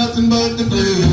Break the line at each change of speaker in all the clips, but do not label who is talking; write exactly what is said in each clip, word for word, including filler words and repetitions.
nothing but the blues.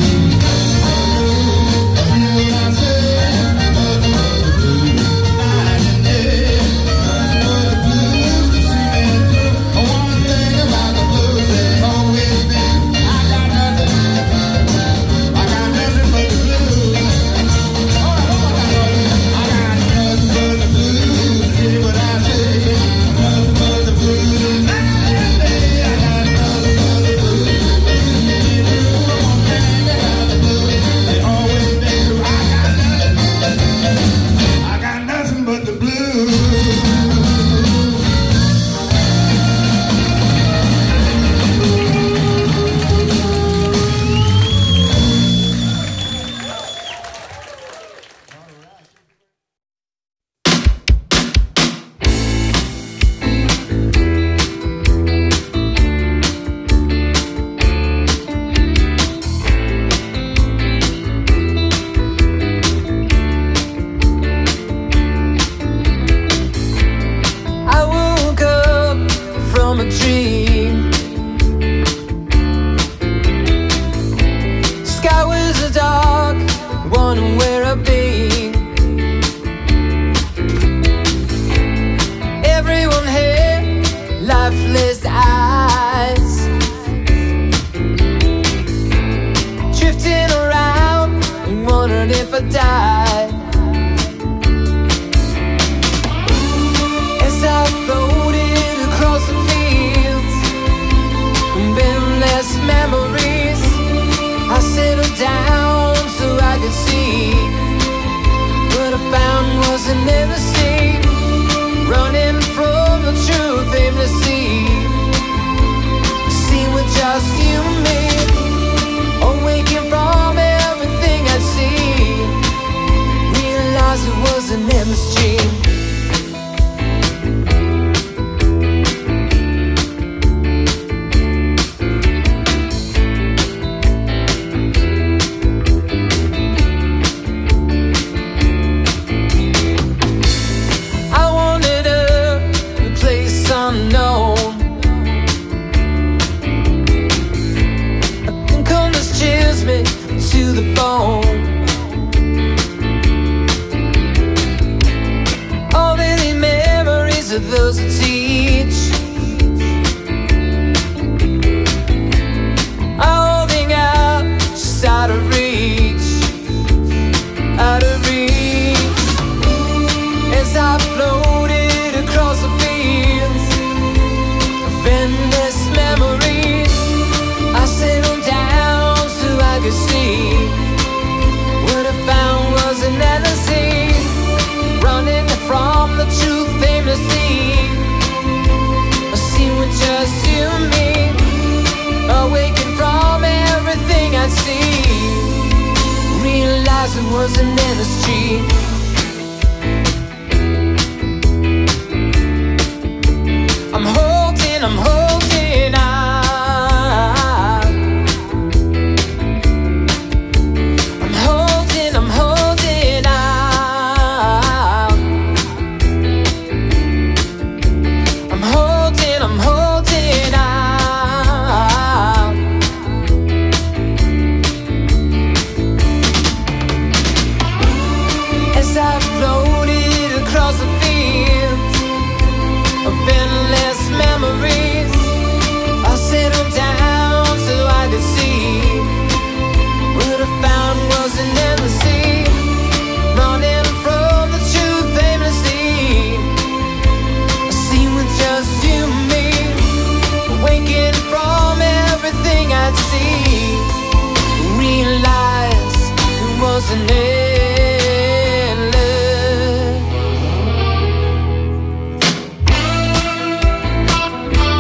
Endless.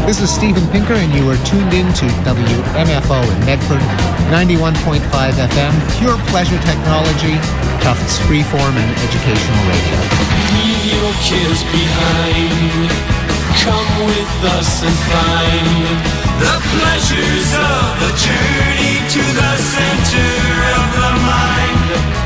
This is Steven Pinker, and you are tuned in to W M F O in Medford, ninety-one point five F M, pure pleasure technology, Tufts freeform and educational radio.
Leave your cares behind. Come with us and find the pleasures of the journey to the center of the mind.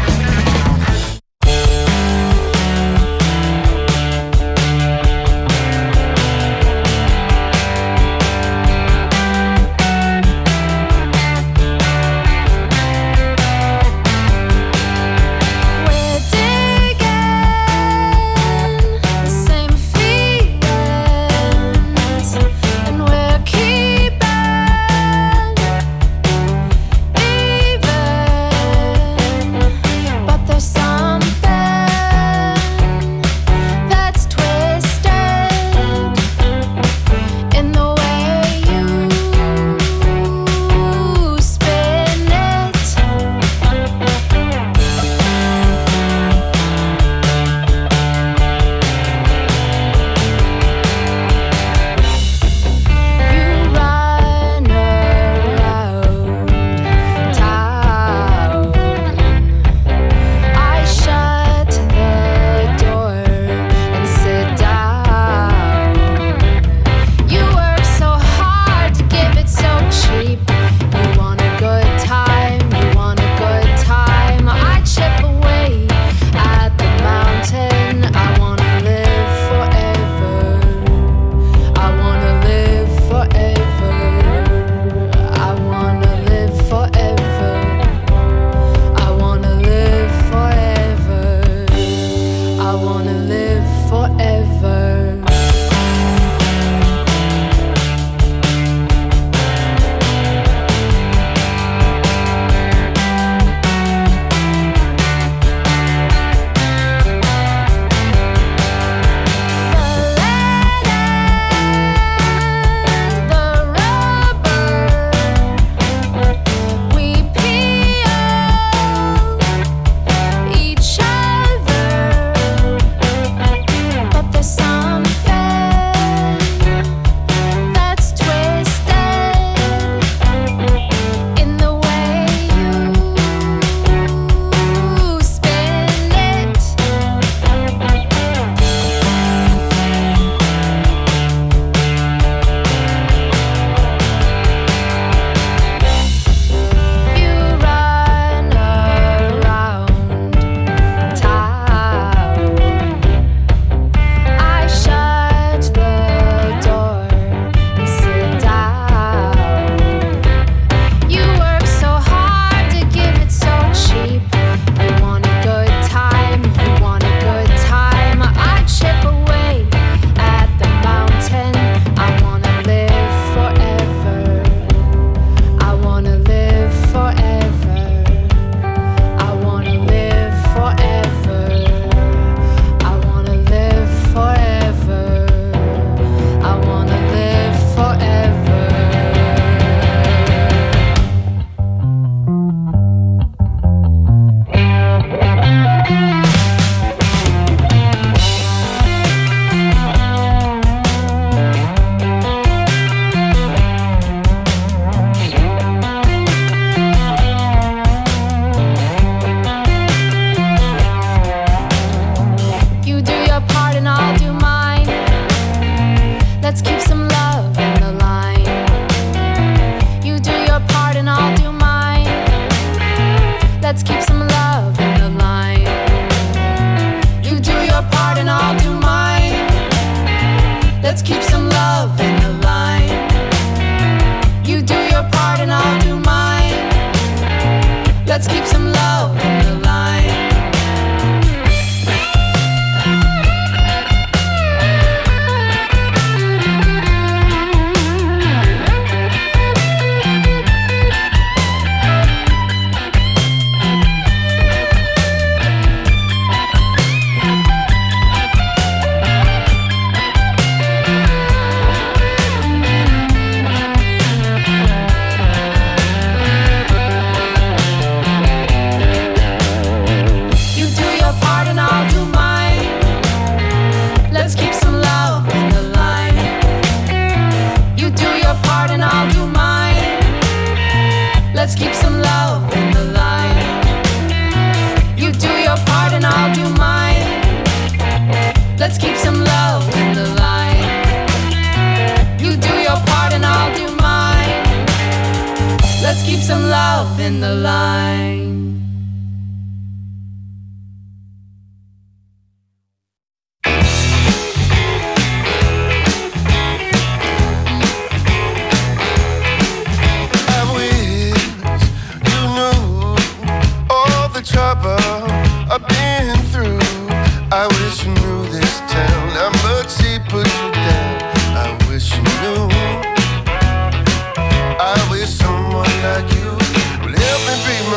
Let's keep some love in the line. You do your part and I'll do mine. Let's keep some love in the line. You do your part and I'll do mine. Let's keep some love in the line.
Trouble I've been through. I wish you knew this town, how much he put you down. I wish you knew. I wish someone like you would help me be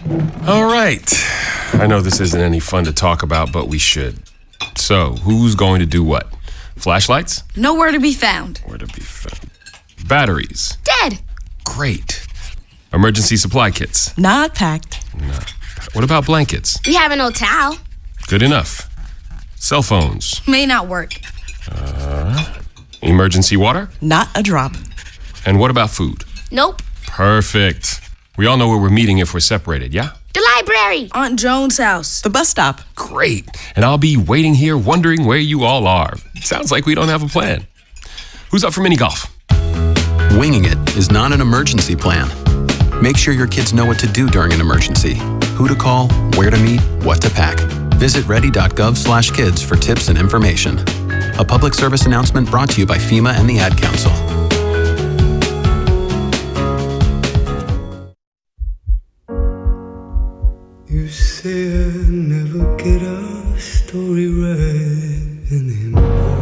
All right. I know this isn't any fun to talk about, but we should. So, who's going to do what? Flashlights?
Nowhere to be found.
Where to be found? Batteries?
Dead.
Great. Emergency supply kits?
Not packed.
No. What about blankets?
We have an old towel.
Good enough. Cell phones?
May not work.
Uh, emergency water?
Not a drop.
And what about food?
Nope.
Perfect. We all know where we're meeting if we're separated, yeah?
The library.
Aunt Joan's house.
The bus stop.
Great. And I'll be waiting here wondering where you all are. Sounds like we don't have a plan. Who's up for mini golf?
Winging it is not an emergency plan. Make sure your kids know what to do during an emergency. Who to call, where to meet, what to pack. Visit ready.gov slash kids for tips and information. A public service announcement brought to you by FEMA and the Ad Council.
You say I never get our story right anymore.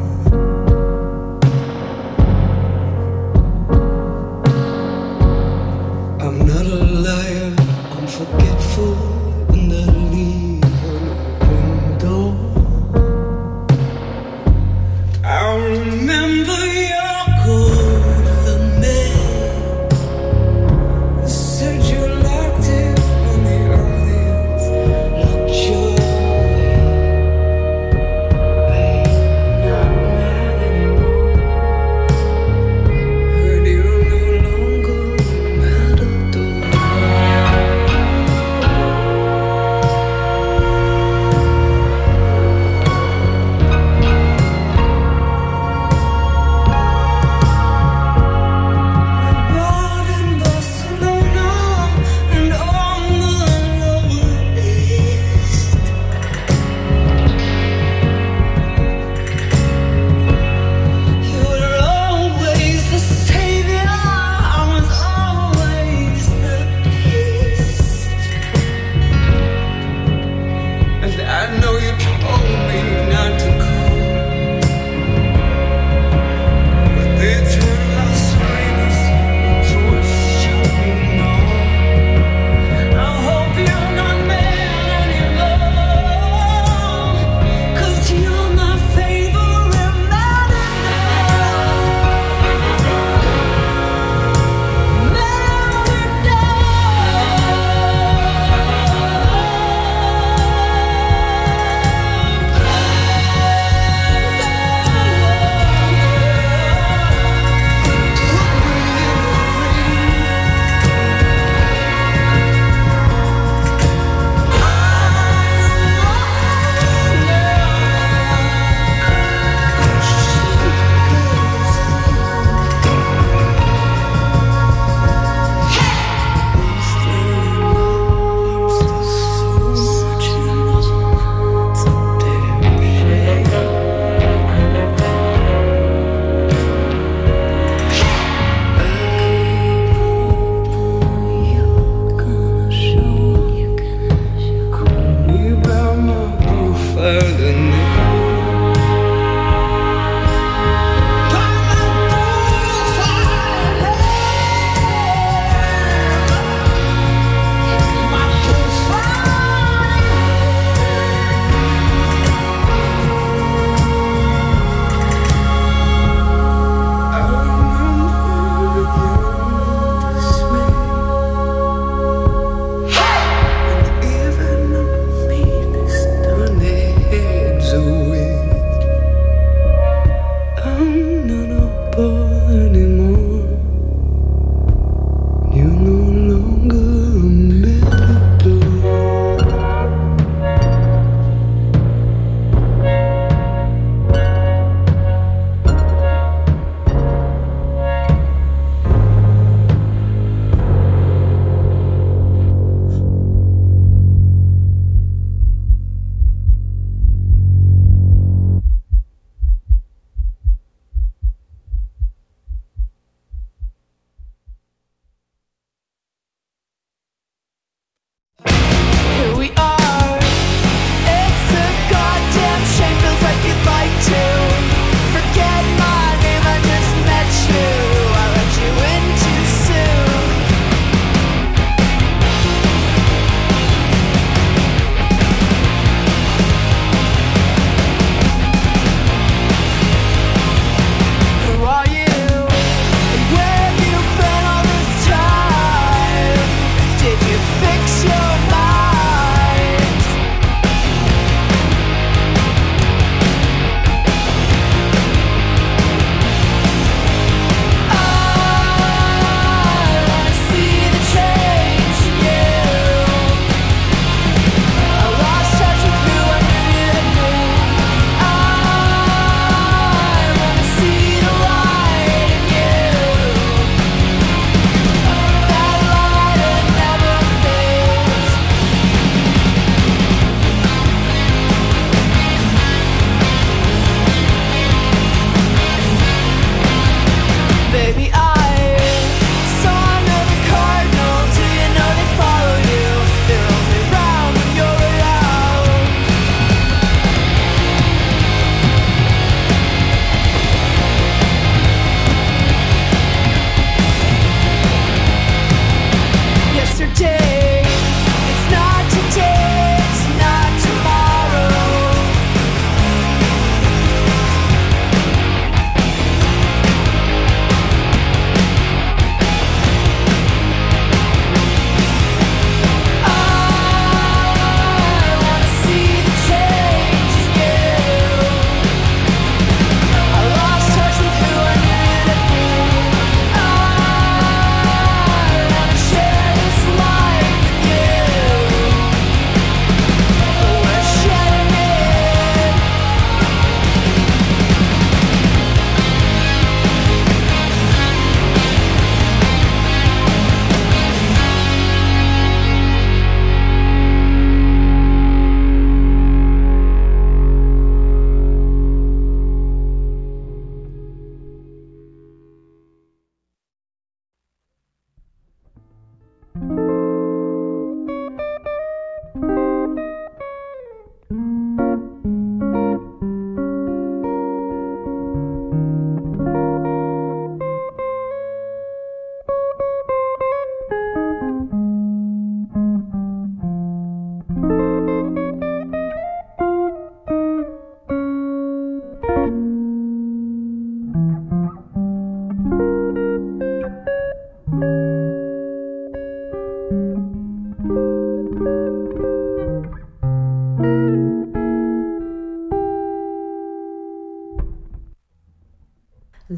I'm not a liar, I'm forgetful, and I leave an open door. I remember your golden name. You said you liked it when the audience looked your way. Babe, I'm not mad anymore. Heard you're no longer a matador.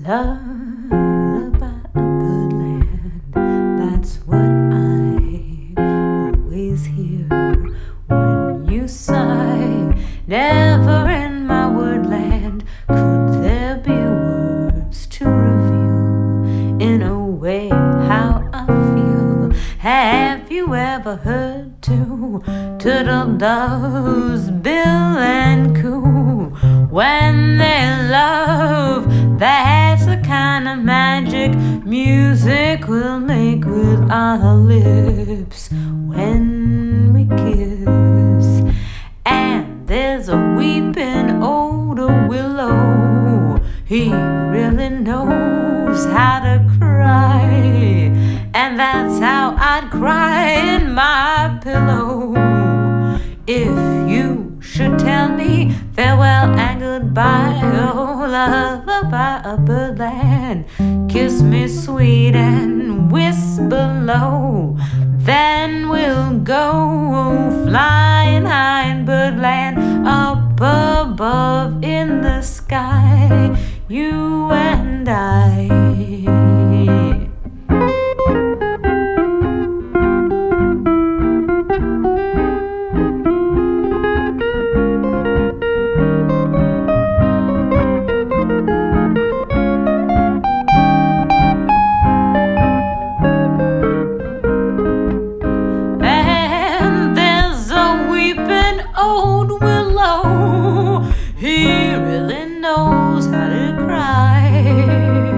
lullaby of birdland. That's what I always hear when you sigh. Never in my wordland could there be words to reveal in a way how I feel. Have you ever heard two turtle doves bill and coo when they love? That's the kind of magic music we'll make with our lips when we kiss. And there's a weeping old willow, he really knows how to cry, and that's how I'd cry in my pillow if you should tell me farewell and goodbye. Oh, lullaby of birdland, kiss me sweet and whisper low. Then we'll go flying high in birdland, up above in the sky, you and I. Old willow, he really knows how to cry.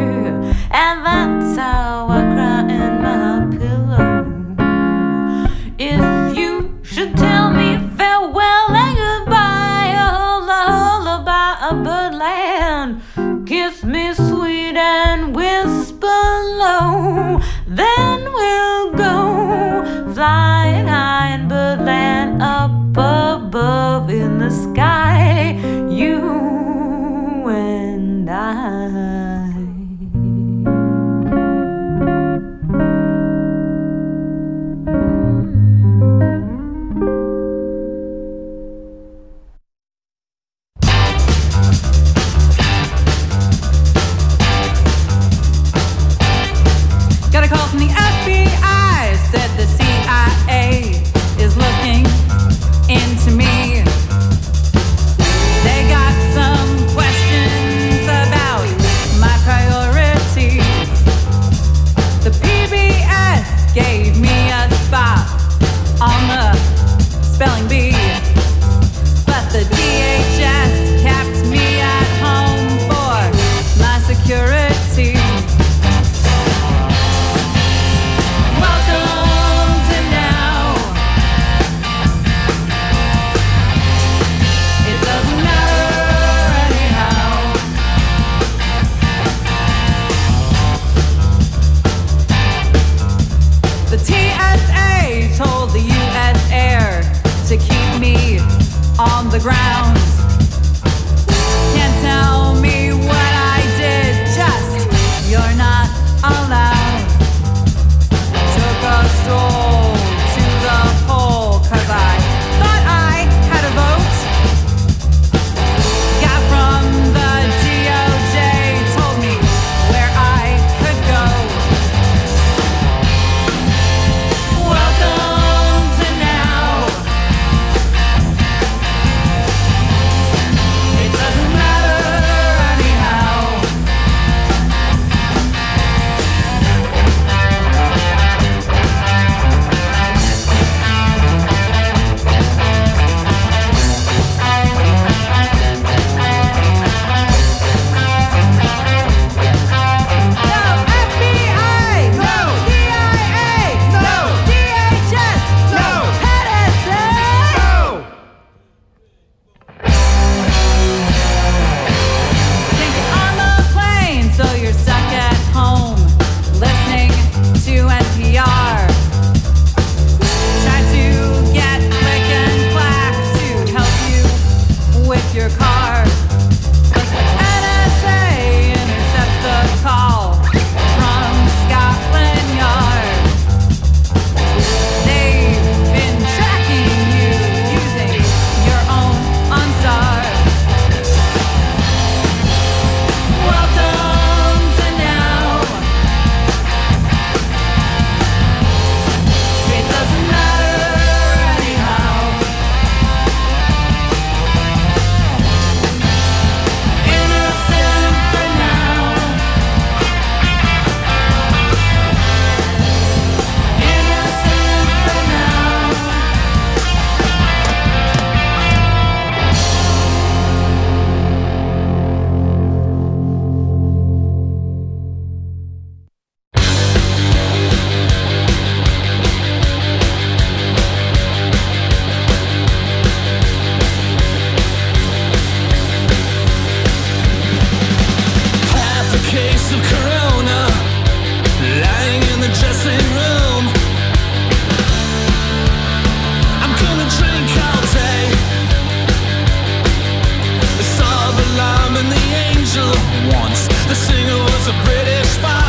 was a British spot.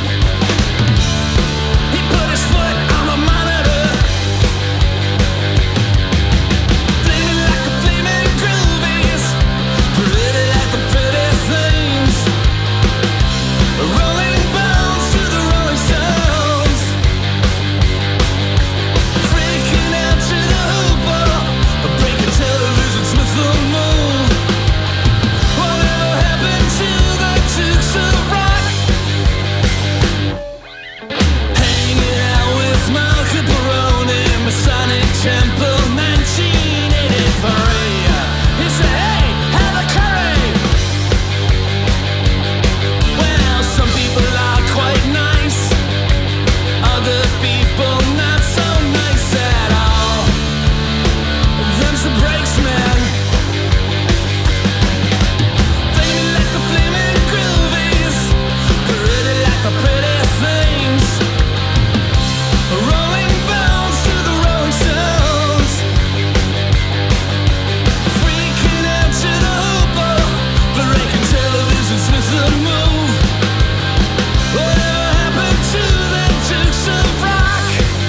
He put his foot on the monitor, flaming like the flaming groovies, pretty like the pretty things, rolling bones to the Rolling Stones, freaking out to the hooper, breaking televisions with the moon. Whatever happened to the Dukes of Rock? Hanging out with Marco Peroni, Masonic Temple, nineteen eighty-three. He said, hey, have a curry. Well, some people are quite nice, other people not so nice at all. Them's the breaks, man. Flaming like the flaming groovies, pretty like the pretty things, rolling bones to the Rolling Stones, freaking out to the hooper, breaking televisions with the move. Whatever happened to the Dukes of Rock?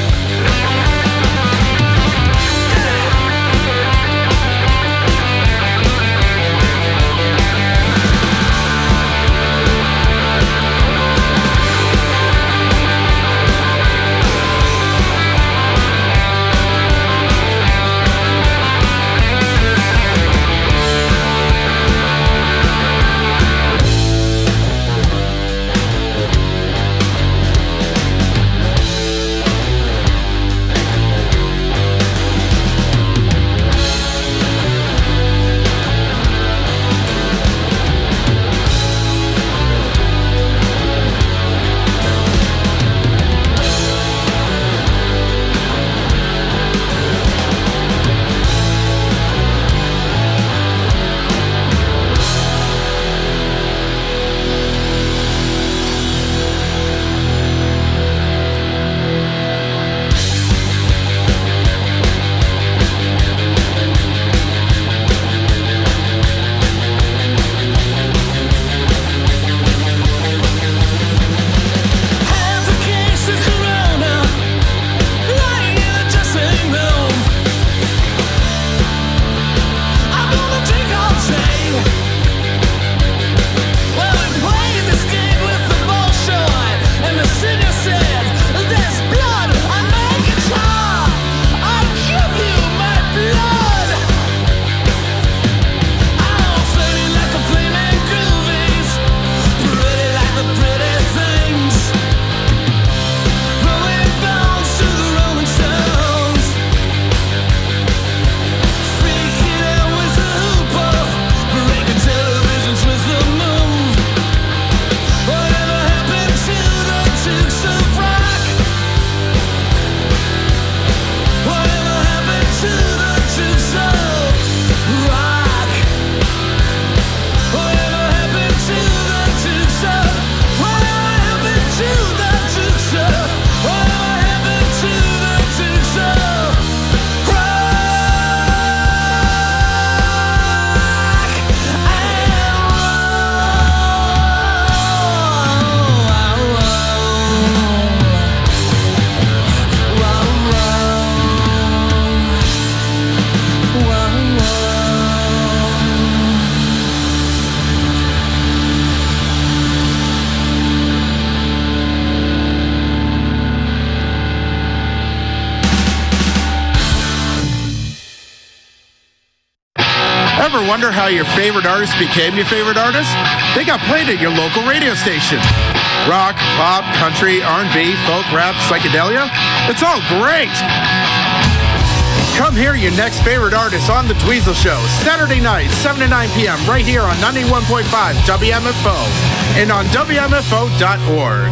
Half a case of Corona, lying in the dressing room. I'm gonna drink all day. Well, we played this game with the Bolshoi, and the singer said, there's blood on my guitar. I'll give you my blood. I'm flaming like the flaming groovies, pretty like the pretty things, rolling bones to the Rolling Stones, freaking out with the hooper, breaking televisions with the move. Whatever happened to the Dukes of Rock? Whatever happened to the Dukes of Rock? Whatever happened to the Dukes of? Whatever happened to the Dukes of? Whatever happened to the Dukes of
Ever wonder how your favorite artist became your favorite artist? They got played at your local radio station. Rock, pop, country, R and B, folk, rap, psychedelia. It's all great. Come hear your next favorite artist on The Dweezil Show, Saturday night, seven to nine p.m. right here on ninety-one point five W M F O and on W M F O dot org.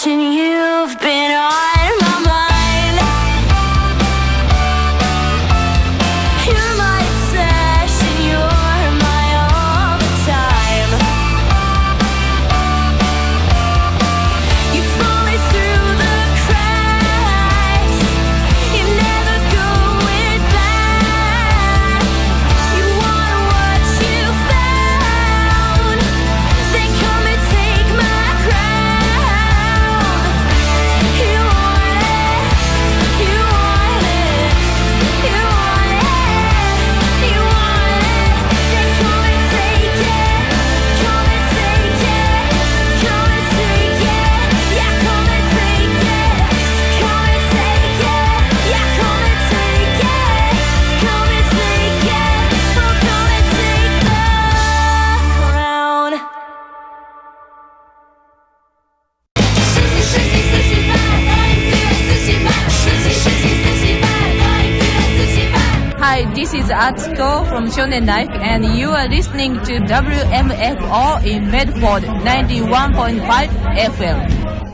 obsession, you've been on my mind. You're my obsession, you're my all the time. You fall me through the cracks, you're never going back. You want what you found, then come and take my crown. You want it, you want it, you want it, you want it. Then come and take it, come and take it, come and take it. Yeah, come and take it, come and take it. Yeah, come and take it, come and take it. Oh, come and take the crown.
Hi, this is Atsuko from Shonen Life, and you are listening to W M F O in Medford ninety-one point five F M.